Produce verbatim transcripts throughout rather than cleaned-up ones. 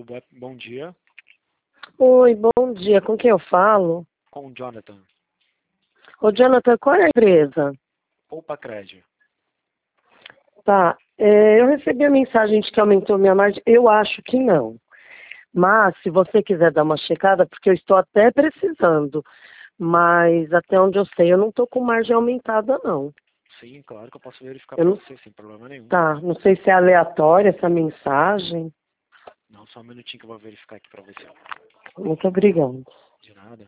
Alô, bo- bom dia. Oi, bom dia. Com quem eu falo? Com o Jonathan. Ô, Jonathan, qual é a empresa? Poupa Crédito. Tá, é, eu recebi a mensagem de que aumentou minha margem. Eu acho que não. Mas, se você quiser dar uma checada, porque eu estou até precisando. Mas, até onde eu sei, eu não estou com margem aumentada, não. Sim, claro que eu posso verificar Eu para não... você, sem problema nenhum. Tá, não sei se é aleatória essa mensagem. Não, só um minutinho que eu vou verificar aqui para você. Muito obrigada. De nada.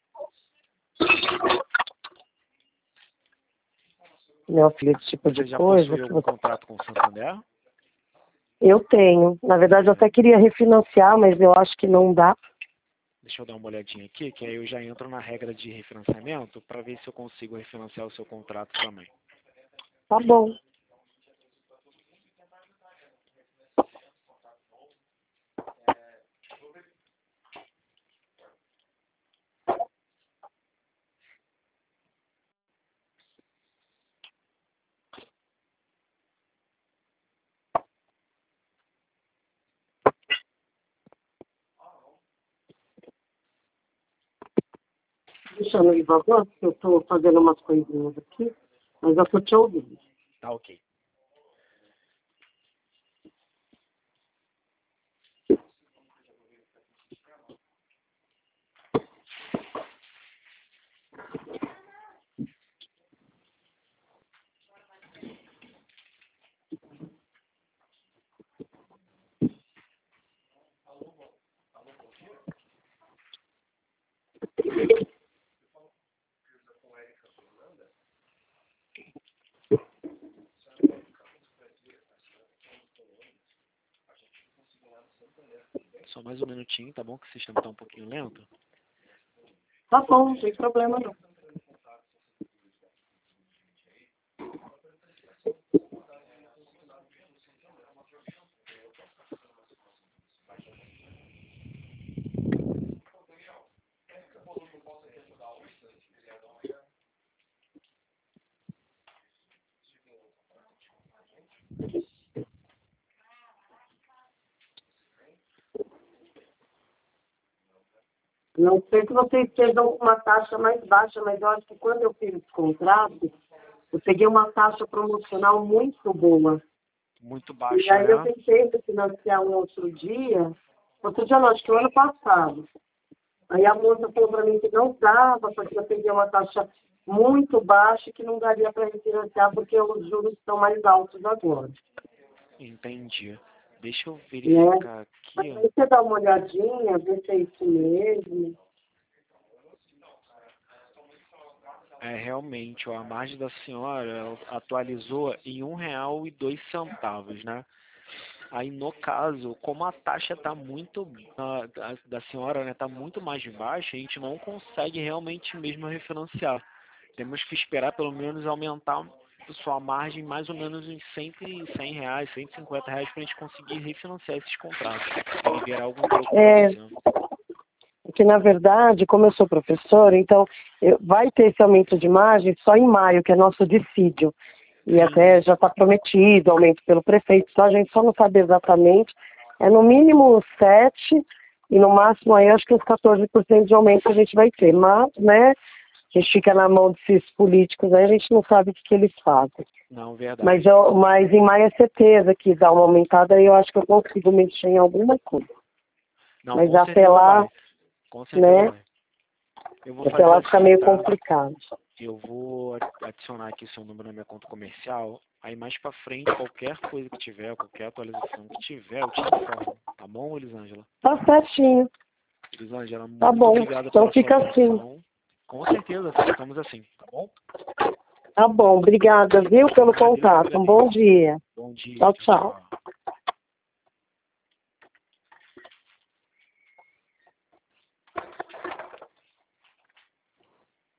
Meu filho, esse tipo Você de já coisa. possui Que algum você... contrato com o Santander? Eu tenho. Na verdade, eu até queria refinanciar, mas eu acho que não dá. Deixa eu dar uma olhadinha aqui, que aí eu já entro na regra de refinanciamento para ver se eu consigo refinanciar o seu contrato também. Tá bom. Deixa eu ir devagar, porque eu estou fazendo umas coisinhas aqui, mas eu estou te ouvindo. Tá ok. Só mais um minutinho, tá bom? Que o sistema tá um pouquinho lento. Tá bom, não tem problema não. Não sei se vocês estejam com uma taxa mais baixa, mas eu acho que quando eu fiz esse contrato, eu peguei uma taxa promocional muito boa. Muito E baixa, aí eu né? tentei financiar um outro dia, outro dia não, acho que o ano passado. Aí a moça falou para mim que não dava, porque eu peguei uma taxa muito baixa e que não daria para refinanciar porque os juros estão mais altos agora. Entendi. Deixa eu Né? verificar Mas aqui. aí você dá uma olhadinha, ver se é isso mesmo. É, realmente, ó, a margem da senhora ela atualizou em um real e dois centavos, né? Aí, no caso, como a taxa está muito, a, da da senhora, né, tá muito mais baixa, a gente não consegue realmente mesmo refinanciar. Temos que esperar pelo menos aumentar a sua margem mais ou menos em cem, cem reais, cento e cinquenta reais para a gente conseguir refinanciar esses contratos. Ele virar algum troco para É, você. porque na verdade, como eu sou professora, então eu- vai ter esse aumento de margem só em maio, que é nosso dissídio. E Sim, até já está prometido aumento pelo prefeito, só a gente só não sabe exatamente. É no mínimo sete e no máximo aí acho que uns quatorze por cento de aumento a gente vai ter. Mas, né, a gente fica na mão desses políticos aí, a gente não sabe o que, que eles fazem. não, Mas, verdade. eu, mas em maio é certeza que dá uma aumentada e eu acho que eu consigo mexer em alguma coisa. Não, Mas com até certeza lá, vai. Com certeza né, vai. Eu vou até fazer lá fica assim, meio tá? complicado. Eu vou adicionar aqui seu número na minha conta comercial. Aí mais pra frente, qualquer coisa que tiver, qualquer atualização que tiver, eu te informo. Tá bom, Elisângela? Tá certinho. Elisângela, Tá muito bom. obrigado Então pela sua fica assim. atenção. Com certeza, ficamos assim, tá bom? Tá bom. Obrigada, viu, De pelo nada, eu que contato. Um agradeço. bom dia. Bom dia, Tchau, tchau, tchau. tchau.